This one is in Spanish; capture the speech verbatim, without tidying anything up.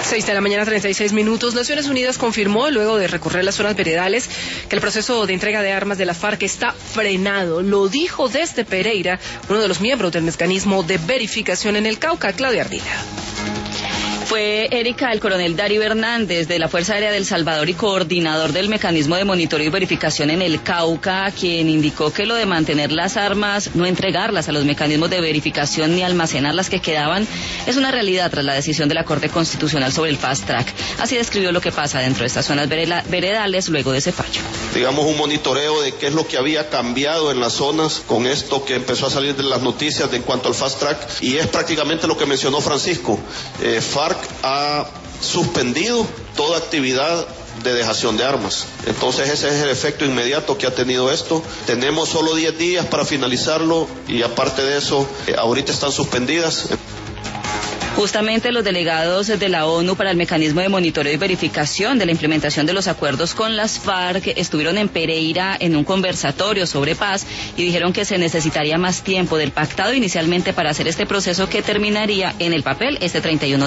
seis de la mañana, treinta y seis minutos. Naciones Unidas confirmó, luego de recorrer las zonas veredales, que el proceso de entrega de armas de la FARC está frenado. Lo dijo desde Pereira uno de los miembros del mecanismo de verificación en el Cauca, Claudia Ardila. Fue Erika, el coronel Darío Hernández de la Fuerza Aérea del Salvador y coordinador del mecanismo de monitoreo y verificación en el Cauca, quien indicó que lo de mantener las armas, no entregarlas a los mecanismos de verificación ni almacenar las que quedaban, es una realidad tras la decisión de la Corte Constitucional sobre el Fast Track. Así describió lo que pasa dentro de estas zonas veredales luego de ese fallo. Digamos un monitoreo de qué es lo que había cambiado en las zonas con esto que empezó a salir de las noticias de en cuanto al Fast Track, y es prácticamente lo que mencionó Francisco. Eh, FARC ha suspendido toda actividad de dejación de armas. Entonces ese es el efecto inmediato que ha tenido esto. Tenemos solo diez días para finalizarlo y aparte de eso, eh, ahorita están suspendidas. Justamente los delegados de la ONU para el mecanismo de monitoreo y verificación de la implementación de los acuerdos con las FARC estuvieron en Pereira en un conversatorio sobre paz y dijeron que se necesitaría más tiempo del pactado inicialmente para hacer este proceso que terminaría en el papel este treinta y uno de